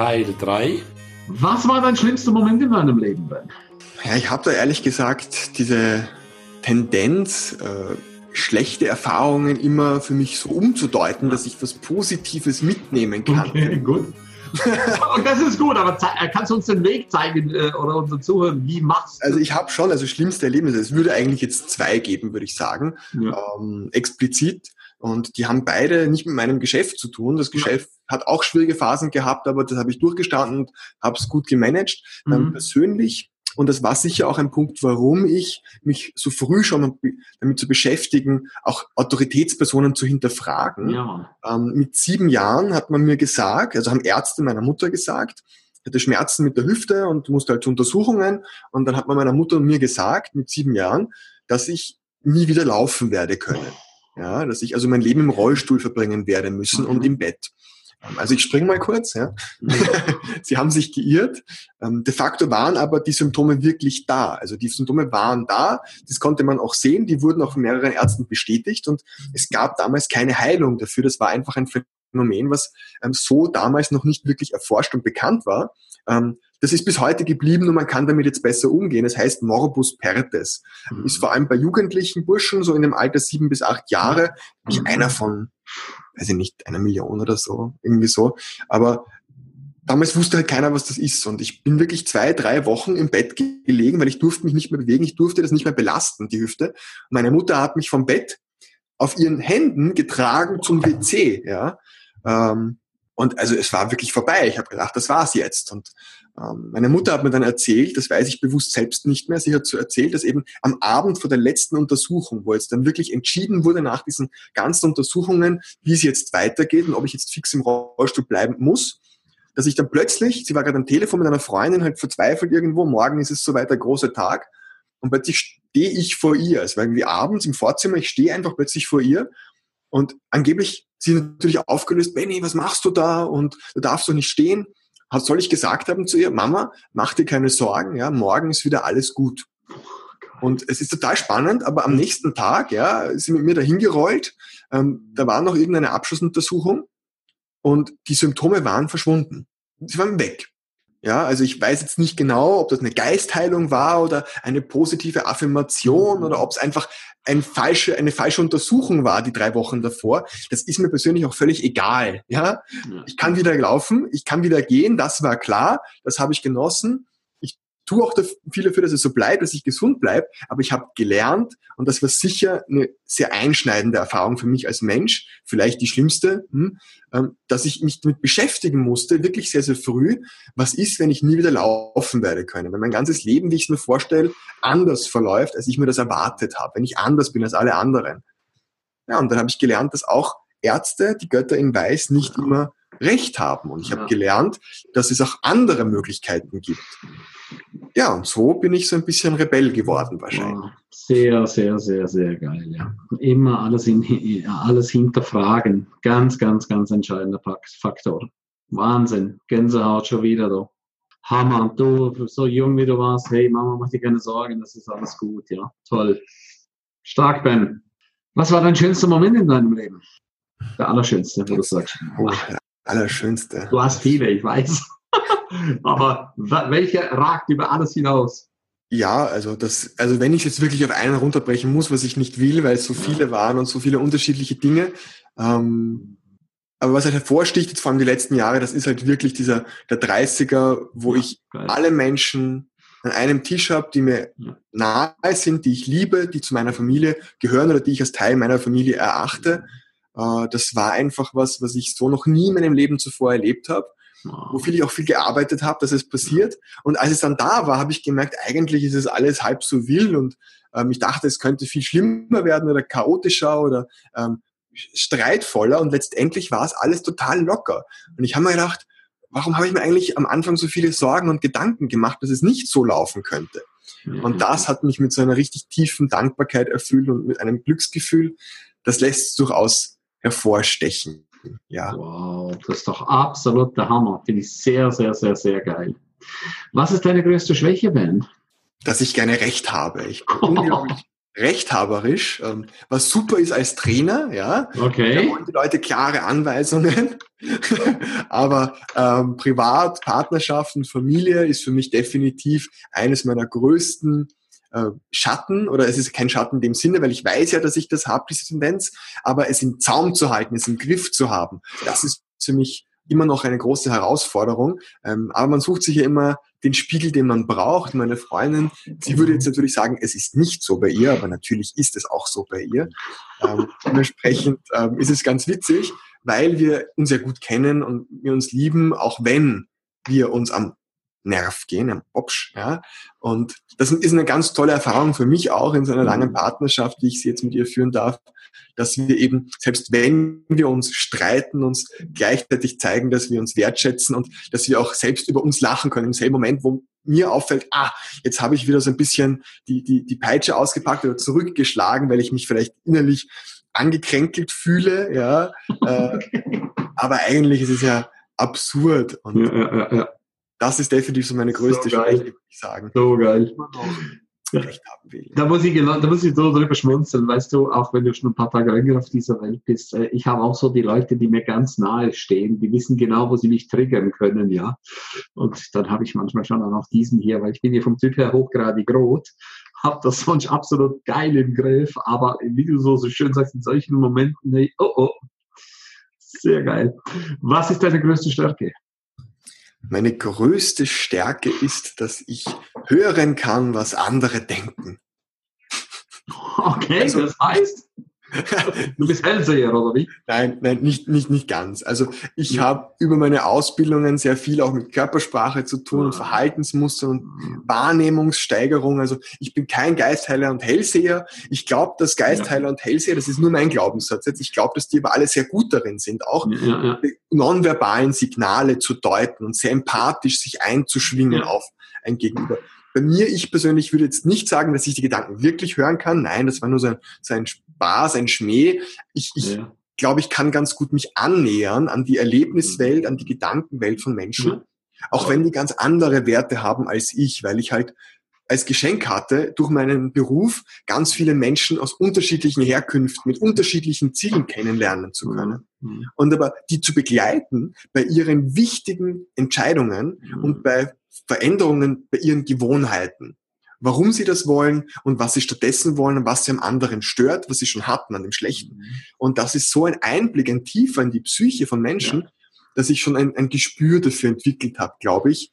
Teil 3. Was war dein schlimmster Moment in deinem Leben, Ben? Ja, ich habe da ehrlich gesagt diese Tendenz, schlechte Erfahrungen immer für mich so umzudeuten, dass ich was Positives mitnehmen kann. Okay, gut. Und das ist gut, aber kannst du uns den Weg zeigen oder unseren Zuhörern, wie machst du? Also ich habe schon, schlimmste Erlebnisse, es würde eigentlich jetzt 2 geben, würde ich sagen, explizit. Und die haben beide nicht mit meinem Geschäft zu tun. Das Geschäft hat auch schwierige Phasen gehabt, aber das habe ich durchgestanden und habe es gut gemanagt. Persönlich, und das war sicher auch ein Punkt, warum ich mich so früh schon damit zu beschäftigen, auch Autoritätspersonen zu hinterfragen. Ja. Mit 7 Jahren hat man mir gesagt, also haben Ärzte meiner Mutter gesagt, ich hatte Schmerzen mit der Hüfte und musste halt zu Untersuchungen. Und dann hat man meiner Mutter und mir gesagt, mit 7 Jahren, dass ich nie wieder laufen werde können. Ja, dass ich also mein Leben im Rollstuhl verbringen werde müssen und im Bett. Also ich springe mal kurz. Ja. Sie haben sich geirrt. De facto waren aber die Symptome wirklich da. Also die Symptome waren da. Das konnte man auch sehen. Die wurden auch von mehreren Ärzten bestätigt. Und es gab damals keine Heilung dafür. Das war einfach ein Phänomen, was so damals noch nicht wirklich erforscht und bekannt war. Das ist bis heute geblieben und man kann damit jetzt besser umgehen. Das heißt Morbus Perthes. Ist vor allem bei jugendlichen Burschen, so in dem Alter 7 bis 8 Jahre, wie einer von, weiß ich nicht, 1 Million oder so, irgendwie so. Aber damals wusste halt keiner, was das ist. Und ich bin wirklich 2-3 Wochen im Bett gelegen, weil ich durfte mich nicht mehr bewegen. Ich durfte das nicht mehr belasten, die Hüfte. Und meine Mutter hat mich vom Bett auf ihren Händen getragen zum WC, ja. Und also es war wirklich vorbei. Ich habe gedacht, das war's jetzt. Und meine Mutter hat mir dann erzählt, das weiß ich bewusst selbst nicht mehr, sie hat so erzählt, dass eben am Abend vor der letzten Untersuchung, wo jetzt dann wirklich entschieden wurde nach diesen ganzen Untersuchungen, wie es jetzt weitergeht und ob ich jetzt fix im Rollstuhl bleiben muss, dass ich dann plötzlich, sie war gerade am Telefon mit einer Freundin, halt verzweifelt irgendwo, morgen ist es soweit der große Tag, und plötzlich stehe ich vor ihr. Es war irgendwie abends im Vorzimmer, ich stehe einfach plötzlich vor ihr und angeblich sie natürlich aufgelöst, Benny, was machst du da? Und du darfst doch nicht stehen. Soll ich gesagt haben zu ihr, Mama, mach dir keine Sorgen, ja, morgen ist wieder alles gut. Und es ist total spannend, aber am nächsten Tag, ja, ist sie mit mir dahin gerollt, da war noch irgendeine Abschlussuntersuchung und die Symptome waren verschwunden. Sie waren weg. Ja, also ich weiß jetzt nicht genau, ob das eine Geistheilung war oder eine positive Affirmation oder ob es einfach eine falsche Untersuchung war, die 3 Wochen davor. Das ist mir persönlich auch völlig egal. Ja, ich kann wieder laufen, ich kann wieder gehen, das war klar, das habe ich genossen. Ich tue auch viel dafür, dass es so bleibt, dass ich gesund bleibe, aber ich habe gelernt, und das war sicher eine sehr einschneidende Erfahrung für mich als Mensch, vielleicht die schlimmste, dass ich mich damit beschäftigen musste, wirklich sehr, sehr früh, was ist, wenn ich nie wieder laufen werde können, wenn mein ganzes Leben, wie ich es mir vorstelle, anders verläuft, als ich mir das erwartet habe, wenn ich anders bin als alle anderen. Ja, und dann habe ich gelernt, dass auch Ärzte, die Götter in Weiß, nicht immer Recht haben. Und ich habe gelernt, dass es auch andere Möglichkeiten gibt. Ja, und so bin ich so ein bisschen Rebell geworden wahrscheinlich. Sehr, sehr, sehr, sehr geil, ja. Immer alles hinterfragen. Ganz, ganz, ganz entscheidender Faktor. Wahnsinn. Gänsehaut schon wieder da. Hammer. Du, so jung wie du warst, hey Mama, mach dir keine Sorgen, das ist alles gut, ja. Toll. Stark, Ben. Was war dein schönster Moment in deinem Leben? Der allerschönste, wo du sagst. Der allerschönste. Du hast viele, ich weiß. Aber welcher ragt über alles hinaus? Ja, also wenn ich jetzt wirklich auf einen runterbrechen muss, was ich nicht will, weil es so viele waren und so viele unterschiedliche Dinge, aber was halt hervorsticht, jetzt vor allem die letzten Jahre, das ist halt wirklich der 30er, wo ich alle Menschen an einem Tisch habe, die mir nahe sind, die ich liebe, die zu meiner Familie gehören oder die ich als Teil meiner Familie erachte. Das war einfach was ich so noch nie in meinem Leben zuvor erlebt habe. Wofür ich auch viel gearbeitet habe, dass es passiert. Und als es dann da war, habe ich gemerkt, eigentlich ist es alles halb so wild und ich dachte, es könnte viel schlimmer werden oder chaotischer oder streitvoller, und letztendlich war es alles total locker. Und ich habe mir gedacht, warum habe ich mir eigentlich am Anfang so viele Sorgen und Gedanken gemacht, dass es nicht so laufen könnte? Und das hat mich mit so einer richtig tiefen Dankbarkeit erfüllt und mit einem Glücksgefühl, das lässt es durchaus hervorstechen. Ja. Wow, das ist doch absolut der Hammer. Finde ich sehr, sehr, sehr, sehr geil. Was ist deine größte Schwäche, Ben? Dass ich gerne Recht habe. Ich bin unglaublich rechthaberisch, was super ist als Trainer, ja. Okay. Da wollen die Leute klare Anweisungen. Aber Privat, Partnerschaften, Familie ist für mich definitiv eines meiner größten Schatten, oder es ist kein Schatten in dem Sinne, weil ich weiß ja, dass ich das habe, diese Tendenz, aber es im Zaum zu halten, es im Griff zu haben, das ist für mich immer noch eine große Herausforderung. Aber man sucht sich ja immer den Spiegel, den man braucht. Meine Freundin, sie würde jetzt natürlich sagen, es ist nicht so bei ihr, aber natürlich ist es auch so bei ihr. Dementsprechend ist es ganz witzig, weil wir uns ja gut kennen und wir uns lieben, auch wenn wir uns am Nerv gehen, am Popsch, ja. Und das ist eine ganz tolle Erfahrung für mich auch in so einer langen Partnerschaft, wie ich sie jetzt mit ihr führen darf, dass wir eben, selbst wenn wir uns streiten, uns gleichzeitig zeigen, dass wir uns wertschätzen und dass wir auch selbst über uns lachen können. Im selben Moment, wo mir auffällt, jetzt habe ich wieder so ein bisschen die Peitsche ausgepackt oder zurückgeschlagen, weil ich mich vielleicht innerlich angekränkelt fühle, ja. Aber eigentlich ist es ja absurd. Und das ist definitiv so meine größte Schwäche, würde ich sagen. So geil. Recht haben will. Da muss ich so drüber schmunzeln, weißt du, auch wenn du schon ein paar Tage länger auf dieser Welt bist. Ich habe auch so die Leute, die mir ganz nahe stehen, die wissen genau, wo sie mich triggern können, ja. Und dann habe ich manchmal schon auch diesen hier, weil ich bin hier vom Typ her hochgradig rot, habe das sonst absolut geil im Griff, aber wie du so schön sagst, in solchen Momenten, nee, sehr geil. Was ist deine größte Stärke? Meine größte Stärke ist, dass ich hören kann, was andere denken. Okay, also, das heißt, du bist Hellseher, oder wie? Nein, nicht ganz. Also ich habe über meine Ausbildungen sehr viel auch mit Körpersprache zu tun und Verhaltensmustern und Wahrnehmungssteigerung. Also ich bin kein Geistheiler und Hellseher. Ich glaube, dass Geistheiler und Hellseher, das ist nur mein Glaubenssatz jetzt, ich glaube, dass die aber alle sehr gut darin sind, auch nonverbalen Signale zu deuten und sehr empathisch sich einzuschwingen auf ein Gegenüber. Bei mir, ich persönlich würde jetzt nicht sagen, dass ich die Gedanken wirklich hören kann. Nein, das war nur so ein Spaß, ein Schmäh. Ich glaube, ich kann ganz gut mich annähern an die Erlebniswelt, an die Gedankenwelt von Menschen. Auch wenn die ganz andere Werte haben als ich, weil ich halt als Geschenk hatte, durch meinen Beruf ganz viele Menschen aus unterschiedlichen Herkünften, mit unterschiedlichen Zielen kennenlernen zu können. Und aber die zu begleiten bei ihren wichtigen Entscheidungen und bei Veränderungen bei ihren Gewohnheiten. Warum sie das wollen und was sie stattdessen wollen und was sie am anderen stört, was sie schon hatten an dem Schlechten. Und das ist so ein Einblick, ein tiefer in die Psyche von Menschen, dass ich schon ein Gespür dafür entwickelt habe, glaube ich.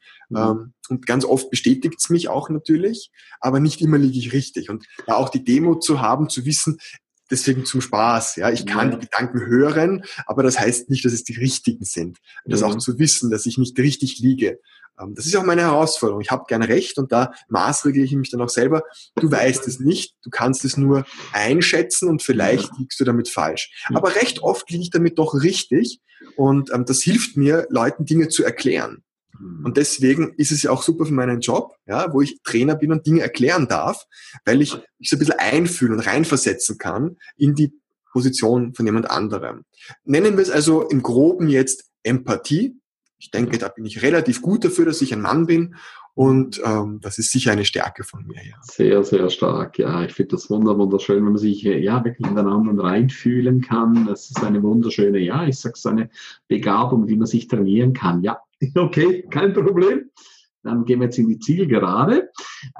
Und ganz oft bestätigt es mich auch natürlich, aber nicht immer liege ich richtig. Und da auch die Demut zu haben, zu wissen, deswegen zum Spaß. Ja, ich kann die Gedanken hören, aber das heißt nicht, dass es die richtigen sind. Das auch zu wissen, dass ich nicht richtig liege. Das ist auch meine Herausforderung. Ich habe gern recht und da maßregle ich mich dann auch selber. Du weißt es nicht, du kannst es nur einschätzen und vielleicht liegst du damit falsch. Aber recht oft liege ich damit doch richtig und das hilft mir, Leuten Dinge zu erklären. Und deswegen ist es ja auch super für meinen Job, ja, wo ich Trainer bin und Dinge erklären darf, weil ich mich so ein bisschen einfühlen und reinversetzen kann in die Position von jemand anderem. Nennen wir es also im Groben jetzt Empathie. Ich denke, da bin ich relativ gut dafür, dass ich ein Mann bin und das ist sicher eine Stärke von mir. Ja. Sehr, sehr stark. Ja, ich finde das wunderschön, wenn man sich wirklich in den anderen reinfühlen kann. Das ist eine wunderschöne, ich sag's, eine Begabung, die man sich trainieren kann. Ja, okay, kein Problem. Dann gehen wir jetzt in die Zielgerade.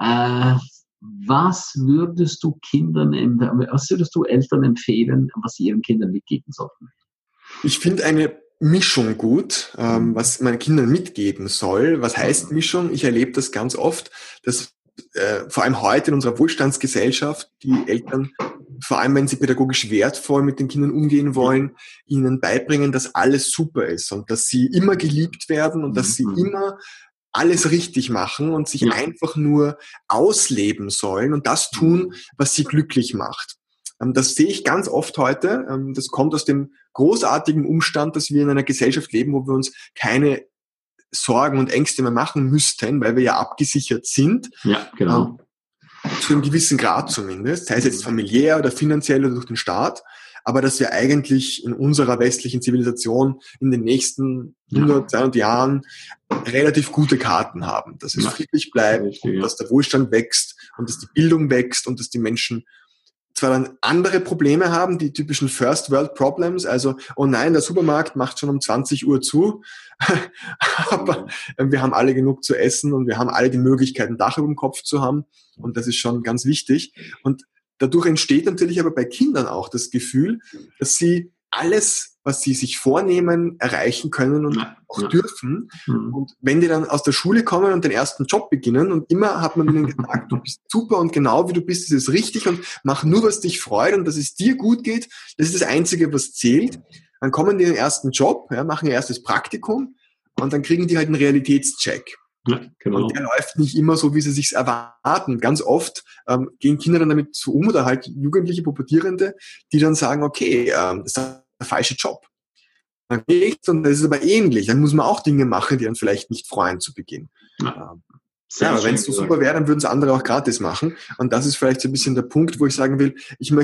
Was würdest du Eltern empfehlen, was sie ihren Kindern mitgeben sollten? Ich finde eine Mischung gut, was man Kindern mitgeben soll. Was heißt Mischung? Ich erlebe das ganz oft, dass vor allem heute in unserer Wohlstandsgesellschaft die Eltern, vor allem wenn sie pädagogisch wertvoll mit den Kindern umgehen wollen, ihnen beibringen, dass alles super ist und dass sie immer geliebt werden und dass sie immer alles richtig machen und sich einfach nur ausleben sollen und das tun, was sie glücklich macht. Das sehe ich ganz oft heute. Das kommt aus dem großartigen Umstand, dass wir in einer Gesellschaft leben, wo wir uns keine Sorgen und Ängste mehr machen müssten, weil wir ja abgesichert sind. Ja, genau. Zu einem gewissen Grad zumindest, sei es jetzt familiär oder finanziell oder durch den Staat. Aber dass wir eigentlich in unserer westlichen Zivilisation in den nächsten 100, 200 Jahren relativ gute Karten haben. Dass es friedlich bleibt, und dass der Wohlstand wächst und dass die Bildung wächst und dass die Menschen zwar dann andere Probleme haben, die typischen First World Problems, also, oh nein, der Supermarkt macht schon um 20 Uhr zu, aber wir haben alle genug zu essen und wir haben alle die Möglichkeit, ein Dach über dem Kopf zu haben und das ist schon ganz wichtig. Und dadurch entsteht natürlich aber bei Kindern auch das Gefühl, dass sie alles, was sie sich vornehmen, erreichen können und auch dürfen. Und wenn die dann aus der Schule kommen und den ersten Job beginnen und immer hat man ihnen gesagt, du bist super und genau wie du bist, ist es richtig und mach nur, was dich freut und dass es dir gut geht, das ist das Einzige, was zählt. Dann kommen die in den ersten Job, machen ihr erstes Praktikum und dann kriegen die halt einen Realitätscheck. Ja, genau. Und der läuft nicht immer so, wie sie sich erwarten. Ganz oft gehen Kinder dann damit so um oder halt Jugendliche, Pubertierende, die dann sagen, okay, das ist der falsche Job. Dann geht's und das ist aber ähnlich. Dann muss man auch Dinge machen, die dann vielleicht nicht freuen zu Beginn. Ja, aber wenn es so super wäre, dann würden es andere auch gratis machen. Und das ist vielleicht so ein bisschen der Punkt, wo ich sagen will,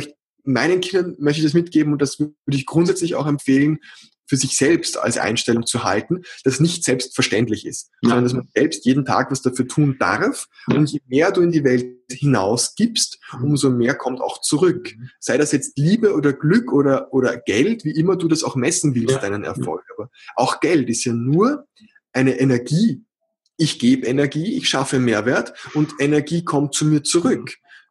meinen Kindern möchte ich das mitgeben und das würde ich grundsätzlich auch empfehlen, für sich selbst als Einstellung zu halten, das nicht selbstverständlich ist, sondern dass man selbst jeden Tag was dafür tun darf. Und je mehr du in die Welt hinaus gibst, umso mehr kommt auch zurück. Sei das jetzt Liebe oder Glück oder Geld, wie immer du das auch messen willst, deinen Erfolg. Aber auch Geld ist ja nur eine Energie. Ich gebe Energie, ich schaffe Mehrwert und Energie kommt zu mir zurück.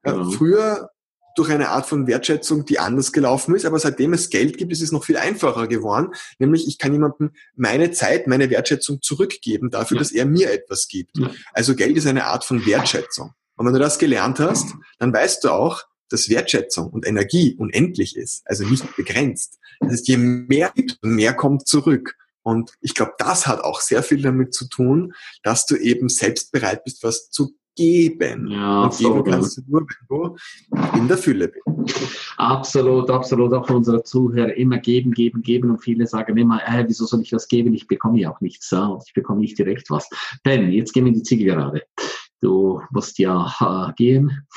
Früher durch eine Art von Wertschätzung, die anders gelaufen ist. Aber seitdem es Geld gibt, ist es noch viel einfacher geworden. Nämlich, ich kann jemandem meine Zeit, meine Wertschätzung zurückgeben dafür, dass er mir etwas gibt. Also Geld ist eine Art von Wertschätzung. Und wenn du das gelernt hast, dann weißt du auch, dass Wertschätzung und Energie unendlich ist, also nicht begrenzt. Das heißt, je mehr gibt, mehr kommt zurück. Und ich glaube, das hat auch sehr viel damit zu tun, dass du eben selbst bereit bist, was zu geben. Ja, und geben kannst du nur, wenn du in der Fülle bist. Absolut, absolut. Auch für unsere Zuhörer immer geben, geben, geben. Und viele sagen immer, wieso soll ich was geben? Ich bekomme ja auch nichts. Ich bekomme nicht direkt was. Denn jetzt gehen wir in die Zielgerade. Du musst ja gehen.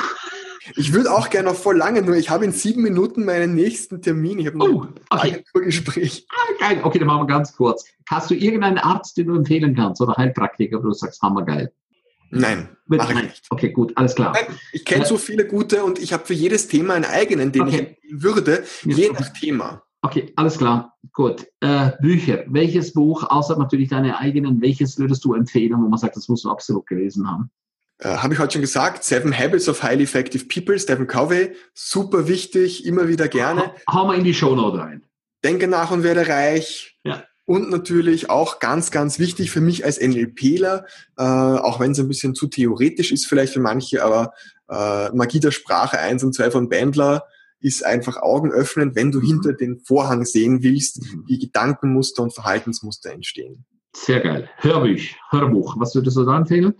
Ich würde auch gerne noch voll lange, nur ich habe in 7 Minuten meinen nächsten Termin. Ich habe ein Agenturgespräch. Geil. Okay, dann machen wir ganz kurz. Hast du irgendeinen Arzt, den du empfehlen kannst oder Heilpraktiker, wo du sagst, hammergeil? Nein, mache ich nicht. Okay, gut, alles klar. Nein, ich kenne so viele gute und ich habe für jedes Thema einen eigenen, den ich empfehlen würde, je nach Thema. Okay, alles klar, gut. Bücher, welches Buch, außer natürlich deine eigenen, welches würdest du empfehlen, wo man sagt, das musst du absolut gelesen haben? Habe ich heute schon gesagt, 7 Habits of Highly Effective People, Stephen Covey, super wichtig, immer wieder gerne. Hau mal in die Shownote rein. Denke nach und werde reich. Ja. Und natürlich auch ganz, ganz wichtig für mich als NLPler, auch wenn es ein bisschen zu theoretisch ist vielleicht für manche, aber Magie der Sprache 1 und 2 von Bandler ist einfach augenöffnend, wenn du hinter den Vorhang sehen willst, wie Gedankenmuster und Verhaltensmuster entstehen. Sehr geil. Hörbuch, was würdest du da empfehlen?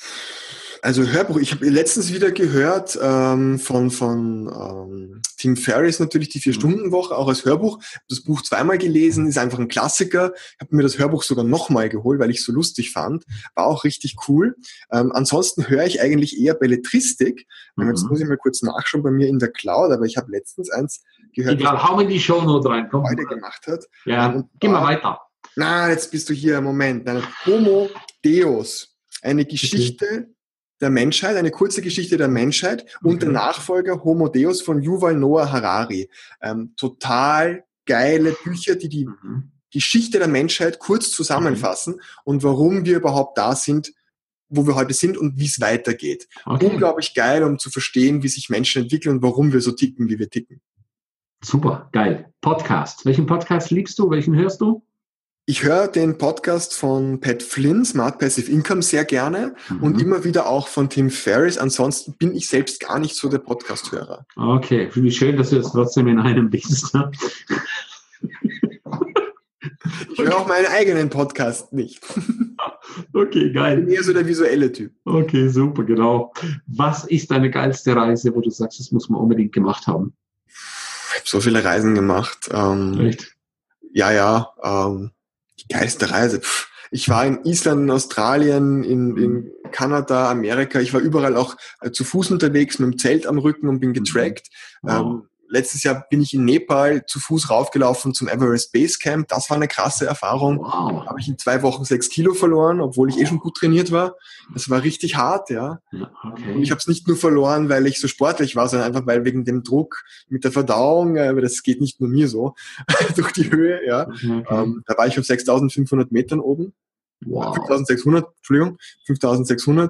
Also Hörbuch, ich habe letztens wieder gehört von Tim Ferriss natürlich die 4-Stunden-Woche, auch als Hörbuch. Das Buch 2-mal gelesen, ist einfach ein Klassiker. Habe mir das Hörbuch sogar nochmal geholt, weil ich es so lustig fand. War auch richtig cool. Ansonsten höre ich eigentlich eher Belletristik. Jetzt muss ich mal kurz nachschauen bei mir in der Cloud, aber ich habe letztens eins gehört, egal, hau in die Shownote rein. Komm. Heute gemacht hat. Ja, geh mal weiter. Na, jetzt bist du hier, Moment. Homo Deus, eine Geschichte der Menschheit, eine kurze Geschichte der Menschheit und der Nachfolger Homo Deus von Yuval Noah Harari. Total geile Bücher, die die Geschichte der Menschheit kurz zusammenfassen und warum wir überhaupt da sind, wo wir heute sind und wie es weitergeht. Unglaublich geil, um zu verstehen, wie sich Menschen entwickeln und warum wir so ticken, wie wir ticken. Super, geil. Podcast. Welchen Podcast liebst du? Welchen hörst du? Ich höre den Podcast von Pat Flynn, Smart Passive Income, sehr gerne und immer wieder auch von Tim Ferriss. Ansonsten bin ich selbst gar nicht so der Podcast-Hörer. Okay, wie schön, dass du jetzt trotzdem in einem bist. Ich höre auch meinen eigenen Podcast nicht. Okay, geil. Ich bin eher so der visuelle Typ. Okay, super, genau. Was ist deine geilste Reise, wo du sagst, das muss man unbedingt gemacht haben? Ich habe so viele Reisen gemacht. Echt? Die geilste Reise. Ich war in Island, in Australien, in Kanada, Amerika. Ich war überall auch zu Fuß unterwegs mit dem Zelt am Rücken und bin getrackt. Wow. letztes Jahr bin ich in Nepal zu Fuß raufgelaufen zum Everest Base Camp. Das war eine krasse Erfahrung. Wow. Habe ich in 2 Wochen 6 Kilo verloren, obwohl ich schon gut trainiert war. Das war richtig hart, ja. Ja, okay. Und ich habe es nicht nur verloren, weil ich so sportlich war, sondern einfach, weil wegen dem Druck mit der Verdauung, aber das geht nicht nur mir so, durch die Höhe, ja. Okay. Da war ich auf 6.500 Metern oben. Wow. 5.600.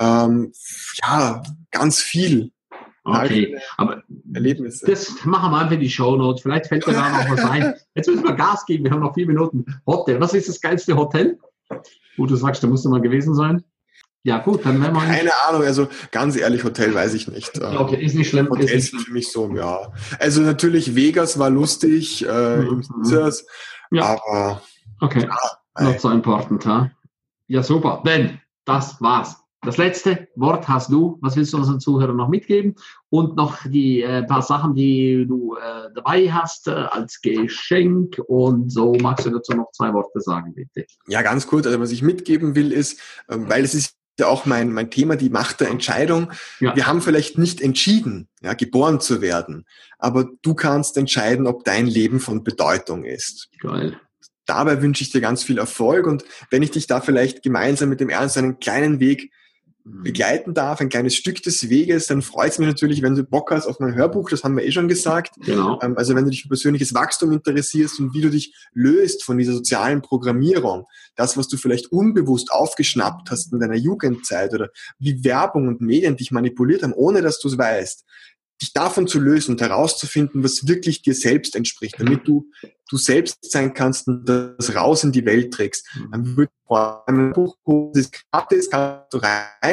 Ja, ganz viel. Okay, aber Erlebnisse. das machen wir einfach in die Shownotes. Vielleicht fällt mir da noch was ein. Jetzt müssen wir Gas geben, wir haben noch 4 Minuten. Hotel, was ist das geilste Hotel? Wo du sagst, da musst du mal gewesen sein. Ja gut, dann werden wir... Keine Ahnung, also ganz ehrlich, Hotel weiß ich nicht. Okay, ist nicht schlimm. Hotels sind für mich so, ja. Also natürlich Vegas war lustig, im Caesars, ja. Aber... Okay, not so important, huh? Ja super, denn das war's. Das letzte Wort hast du. Was willst du unseren Zuhörern noch mitgeben? Und noch die paar Sachen, die du dabei hast als Geschenk. Und so magst du dazu noch 2 Worte sagen, bitte. Ja, ganz kurz. Also was ich mitgeben will ist, weil es ist ja auch mein Thema, die Macht der Entscheidung. Ja. Wir haben vielleicht nicht entschieden, ja, geboren zu werden. Aber du kannst entscheiden, ob dein Leben von Bedeutung ist. Geil. Dabei wünsche ich dir ganz viel Erfolg. Und wenn ich dich da vielleicht gemeinsam mit dem Ernst einen kleinen Weg begleiten darf, ein kleines Stück des Weges, dann freut es mich natürlich, wenn du Bock hast auf mein Hörbuch, das haben wir schon gesagt. Genau. Also wenn du dich für persönliches Wachstum interessierst und wie du dich löst von dieser sozialen Programmierung, das, was du vielleicht unbewusst aufgeschnappt hast in deiner Jugendzeit oder wie Werbung und Medien dich manipuliert haben, ohne dass du es weißt, dich davon zu lösen und herauszufinden, was wirklich dir selbst entspricht, damit du selbst sein kannst und das raus in die Welt trägst. Dann wird ein Buch, das gratis, kannst du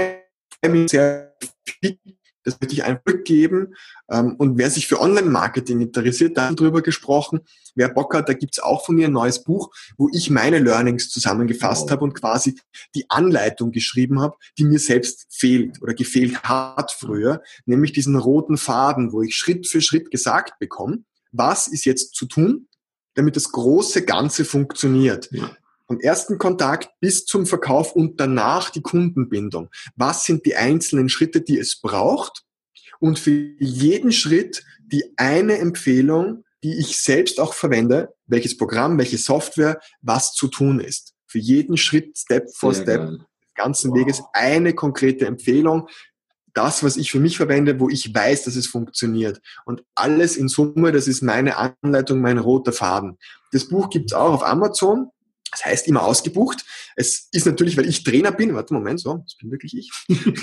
rein, sehr viel, das wird dich ein Glück geben. Und wer sich für Online-Marketing interessiert, da haben wir drüber gesprochen. Wer Bock hat, da gibt's auch von mir ein neues Buch, wo ich meine Learnings zusammengefasst habe und quasi die Anleitung geschrieben habe, die mir selbst fehlt oder gefehlt hat früher, nämlich diesen roten Faden, wo ich Schritt für Schritt gesagt bekomme, was ist jetzt zu tun, damit das große Ganze funktioniert. Ja. Vom ersten Kontakt bis zum Verkauf und danach die Kundenbindung. Was sind die einzelnen Schritte, die es braucht? Und für jeden Schritt die eine Empfehlung, die ich selbst auch verwende, welches Programm, welche Software, was zu tun ist. Für jeden Schritt, Step for Step, des ganzen Weges eine konkrete Empfehlung. Das, was ich für mich verwende, wo ich weiß, dass es funktioniert. Und alles in Summe, das ist meine Anleitung, mein roter Faden. Das Buch gibt's auch auf Amazon. Das heißt immer ausgebucht. Es ist natürlich, weil ich Trainer bin, warte, Moment, so, das bin wirklich ich.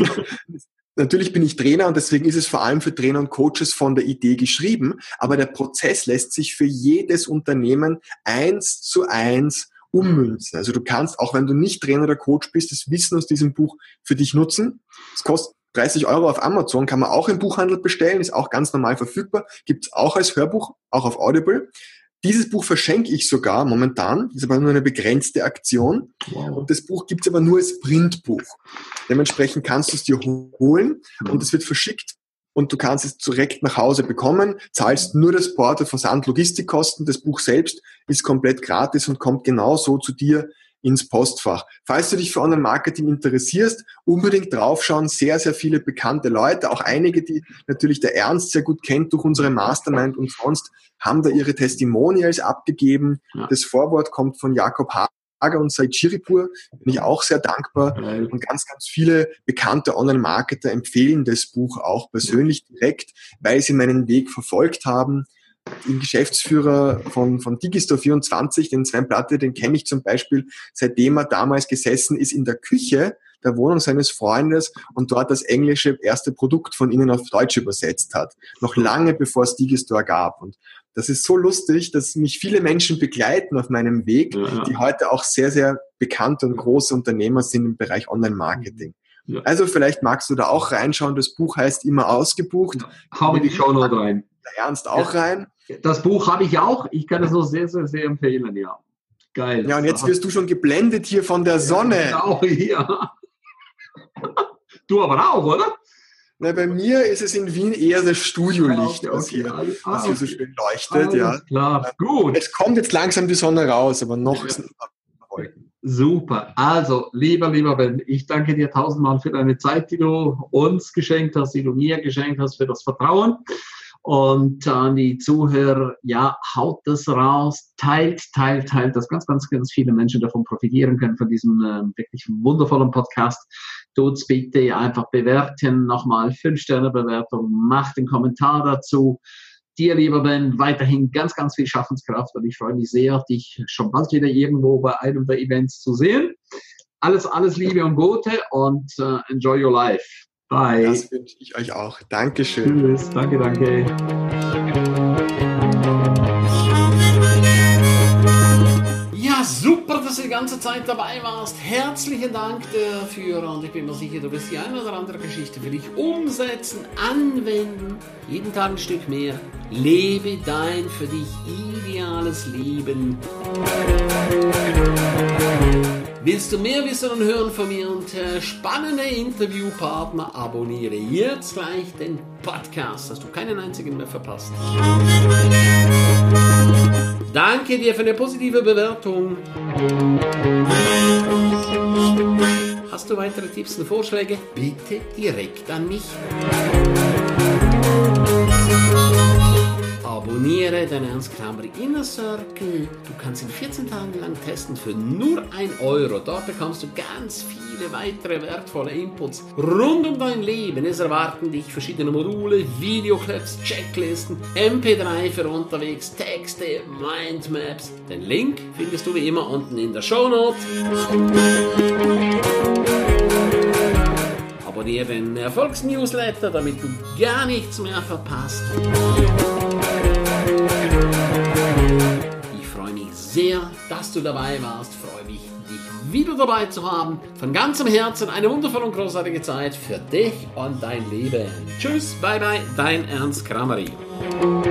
Natürlich bin ich Trainer und deswegen ist es vor allem für Trainer und Coaches von der Idee geschrieben, aber der Prozess lässt sich für jedes Unternehmen 1:1 ummünzen. Also du kannst, auch wenn du nicht Trainer oder Coach bist, das Wissen aus diesem Buch für dich nutzen. Es kostet 30 € auf Amazon, kann man auch im Buchhandel bestellen, ist auch ganz normal verfügbar, gibt's auch als Hörbuch, auch auf Audible. Dieses Buch verschenke ich sogar momentan, ist aber nur eine begrenzte Aktion. Wow. Und das Buch gibt's aber nur als Printbuch. Dementsprechend kannst du es dir holen und es wird verschickt und du kannst es direkt nach Hause bekommen, zahlst nur das Porto, Versand, Logistikkosten. Das Buch selbst ist komplett gratis und kommt genauso zu dir ins Postfach. Falls du dich für Online-Marketing interessierst, unbedingt draufschauen. Sehr, sehr viele bekannte Leute, auch einige, die natürlich der Ernst sehr gut kennt durch unsere Mastermind und sonst, haben da ihre Testimonials abgegeben. Ja. Das Vorwort kommt von Jakob Hager und Said Chiripur. Bin ich auch sehr dankbar. Und ganz, ganz viele bekannte Online-Marketer empfehlen das Buch auch persönlich direkt, weil sie meinen Weg verfolgt haben. Den Geschäftsführer von Digistore24, den Sven Platte, den kenne ich zum Beispiel, seitdem er damals gesessen ist in der Küche der Wohnung seines Freundes und dort das englische erste Produkt von ihnen auf Deutsch übersetzt hat. Noch lange bevor es Digistore gab. Und das ist so lustig, dass mich viele Menschen begleiten auf meinem Weg, die heute auch sehr, sehr bekannte und große Unternehmer sind im Bereich Online-Marketing. Ja. Also vielleicht magst du da auch reinschauen. Das Buch heißt immer ausgebucht. Hau in die Shownote rein. Der Ernst auch rein. Das Buch habe ich auch. Ich kann es nur sehr, sehr, sehr empfehlen, ja. Geil. Ja, und jetzt wirst du schon geblendet hier von der Sonne. Ja, genau, hier. Du aber auch, oder? Na, bei mir ist es in Wien eher das Studiolicht, was hier so schön leuchtet. Ja. Klar. Gut. Es kommt jetzt langsam die Sonne raus, aber noch ist es Wolken. Super. Also, lieber Ben, ich danke dir 1000-mal für deine Zeit, die du uns geschenkt hast, die du mir geschenkt hast, für das Vertrauen. Und an die Zuhörer, ja, haut das raus, teilt, dass ganz viele Menschen davon profitieren können, von diesem wirklich wundervollen Podcast. Tut's bitte einfach bewerten, nochmal 5-Sterne-Bewertung, macht einen Kommentar dazu. Dir, lieber Ben, weiterhin ganz viel Schaffenskraft und ich freue mich sehr, dich schon bald wieder irgendwo bei einem der Events zu sehen. Alles Liebe und Gute und enjoy your life. Bye. Das wünsche ich euch auch. Dankeschön. Tschüss. Danke. Ja, super, dass du die ganze Zeit dabei warst. Herzlichen Dank dafür und ich bin mir sicher, du wirst die eine oder andere Geschichte für dich umsetzen, anwenden. Jeden Tag ein Stück mehr. Lebe dein für dich ideales Leben. Willst du mehr wissen und hören von mir und spannende Interviewpartner? Abonniere jetzt gleich den Podcast, dass du keinen einzigen mehr verpasst. Danke dir für eine positive Bewertung. Hast du weitere Tipps und Vorschläge? Bitte direkt an mich. Abonniere den Ernst Krameri Inner Circle. Du kannst ihn 14 Tage lang testen für nur 1 €. Dort bekommst du ganz viele weitere wertvolle Inputs rund um dein Leben. Es erwarten dich verschiedene Module, Videoclips, Checklisten, MP3 für unterwegs, Texte, Mindmaps. Den Link findest du wie immer unten in der Shownote. Abonniere den Erfolgsnewsletter, damit du gar nichts mehr verpasst. Ich freue mich sehr, dass du dabei warst. Freue mich, dich wieder dabei zu haben. Von ganzem Herzen eine wundervolle und großartige Zeit für dich und dein Leben. Tschüss, bye bye, dein Ernst Krameri.